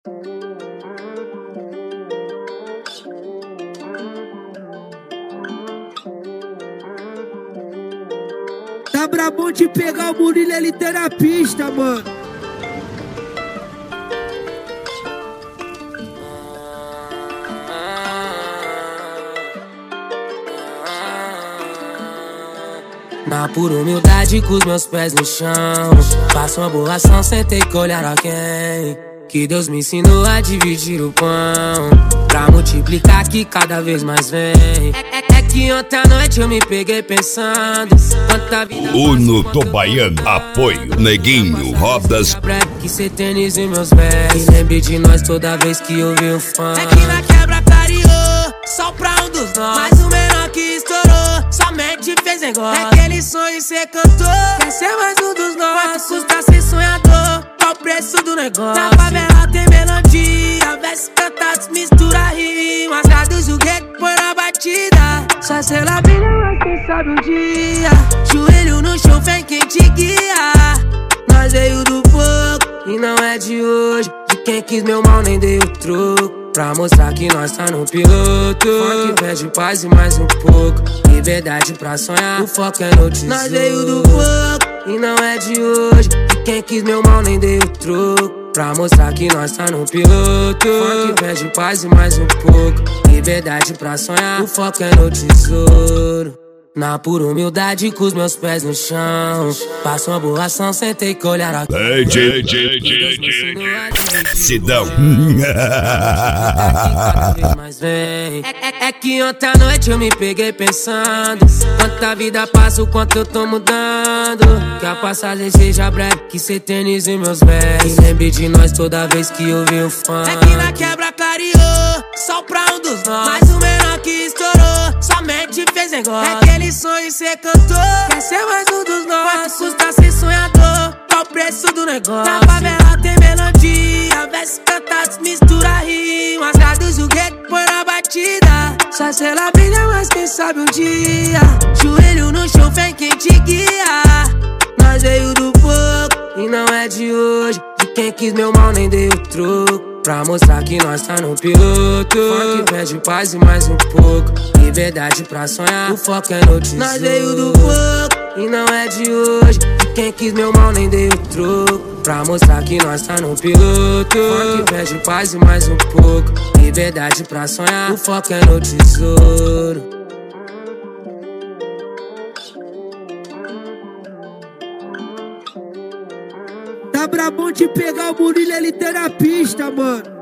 Tá brabão de pegar o Murilo, ele tá na pista, mano. Na pura humildade com os meus pés no chão, faço uma borração, sentei com olhar a quem que Deus me ensinou a dividir o pão, pra multiplicar que cada vez mais vem. É que ontem à noite eu me peguei pensando quanta vida Uno do Baiano, apoio Neguinho, rodas que cê eternize meus pés. E lembre de nós toda vez que eu vi um fã. É que na quebra clareou, só pra um dos nós, mas o menor que estourou somente fez negócio. É aquele sonho de ser cantor, quer ser mais um dos nossos. Quanto custa ser sonhador, qual o preço do negócio? Na favela tem melodia, versos cantados, mistura rimas, traduz o grego, põe na batida. Só sei lá brilha, mas quem sabe um dia joelho no chão, vem quem te guia. Nós veio do pouco e não é de hoje, de quem quis meu mal nem dei o troco, pra mostrar que nós tá no piloto. Funk pede paz e mais um pouco, liberdade pra sonhar, o foco é no tesouro. Nós veio do pouco e não é de hoje, de quem quis meu mal nem dei o troco, pra mostrar que nós tá no piloto. Funk pede paz e mais um pouco, liberdade pra sonhar, o foco é no tesouro. Na pura humildade com os meus pés no chão, passo uma borração, sentei com olhar a Sidão. É que ontem à noite eu me peguei pensando quanta vida passa, o quanto eu tô mudando, que a passagem seja breve, que cê eternize meus pés. E lembre de nós toda vez que eu vi um fã. É que na quebra clareou, só pra um dos nós, mas o menor que estourou somente fez negócio. É aquele sonho de ser cantor, quer ser mais um dos nossos. Quanto custa ser sonhador, qual o preço do negócio? Na favela tem melodia, versos cantados, mistura rimas, traduz o grego, põe na batida. Só sei lá brilha, mas quem sabe um dia joelho no chão, vem quem te guia. Nós veio do pouco e não é de hoje, de quem quis meu mal nem dei o troco, pra mostrar que nós tá no piloto. Funk pede paz e mais um pouco, liberdade pra sonhar, o foco é no tesouro. Nós veio do pouco e não é de hoje, de quem quis meu mal nem dei o troco, pra mostrar que nós tá no piloto. Funk pede paz e mais um pouco, liberdade pra sonhar, o foco é no tesouro. Tá brabão de pegar o Murilo, ele tá na pista, mano.